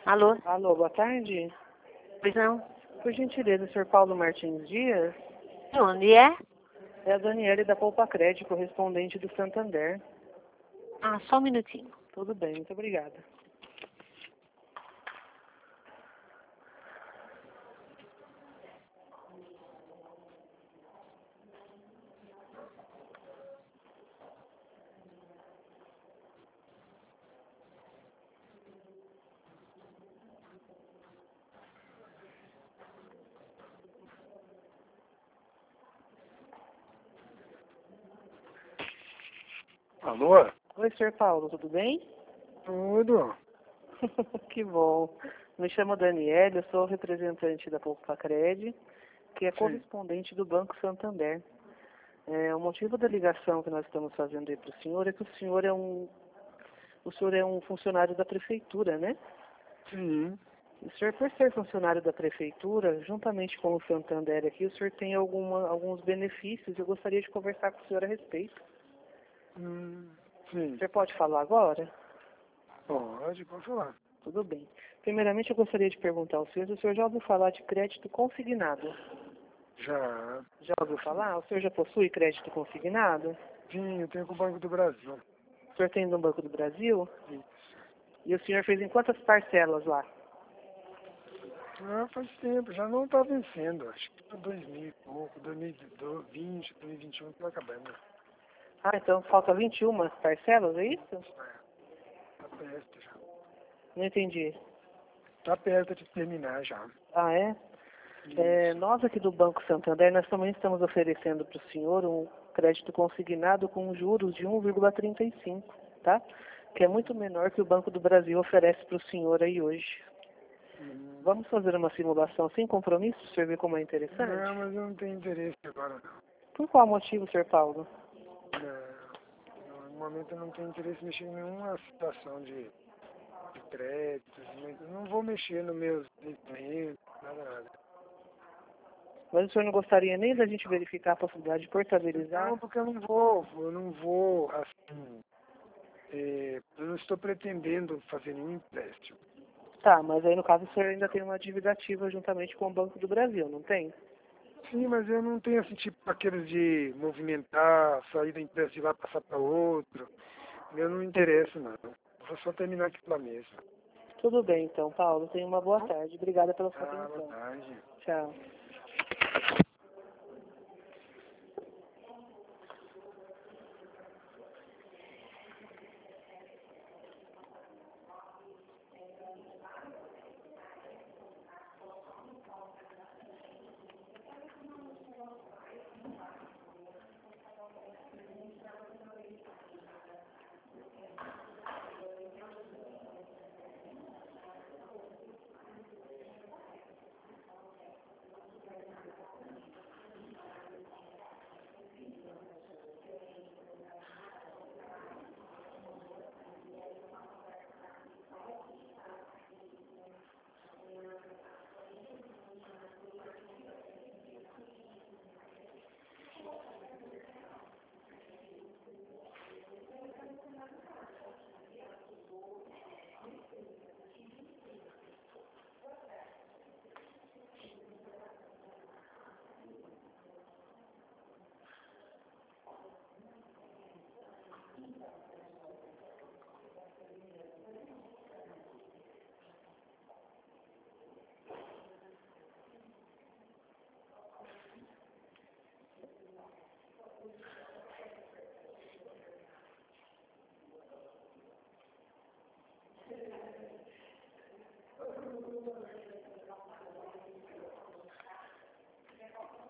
Alô? Alô, boa tarde. Pois não? Por gentileza, Sr. Paulo Martins Dias? De onde é? É a Daniele da Poupa Crédito, correspondente do Santander. Ah, só um minutinho. Tudo bem, muito obrigada. Alô? Oi, Sr. Paulo, tudo bem? Tudo. Que bom. Me chamo Daniele, eu sou representante da Poupa Crédito, que é Sim. correspondente do Banco Santander. O motivo da ligação que nós estamos fazendo aí para o senhor é que o senhor é um funcionário da prefeitura, né? Sim. O senhor, por ser funcionário da prefeitura, juntamente com o Santander aqui, o senhor tem alguns benefícios. Eu gostaria de conversar com o senhor a respeito. O Sim. senhor pode falar agora? Pode falar. Tudo bem. Primeiramente, eu gostaria de perguntar ao senhor se o senhor já ouviu falar de crédito consignado. Já. Já ouviu falar? O senhor já possui crédito consignado? Sim, eu tenho com o Banco do Brasil. O senhor tem no Banco do Brasil? Isso. E o senhor fez em quantas parcelas lá? Faz tempo, já não está vencendo. Acho que 2000 e pouco, 2020, 2021 está acabando. Ah, então falta 21 parcelas, é isso? Está perto já. Não entendi. Está perto de terminar já. Ah, é? Isso. Nós aqui do Banco Santander, nós também estamos oferecendo para o senhor um crédito consignado com juros de 1,35, tá? Que é muito menor que o Banco do Brasil oferece para o senhor aí hoje. Vamos fazer uma simulação sem compromisso, para o senhor ver como é interessante? Não, mas eu não tenho interesse agora não. Por qual motivo, Sr. Paulo? No momento eu não tenho interesse em mexer em nenhuma situação de créditos, eu não vou mexer nos meus investimentos, nada. Mas o senhor não gostaria nem da gente verificar a possibilidade de portabilizar? Não, porque eu não vou, assim, eu não estou pretendendo fazer nenhum empréstimo. Tá, mas aí no caso o senhor ainda tem uma dívida ativa juntamente com o Banco do Brasil, não tem? Sim, mas eu não tenho, assim, tipo, aqueles de movimentar, sair da empresa de lá, passar para outro. Eu não me interesso, não. Vou só terminar aqui pela mesa. Tudo bem então, Paulo. Tenha uma boa tarde. Obrigada pela sua Boa atenção. tarde. Tchau.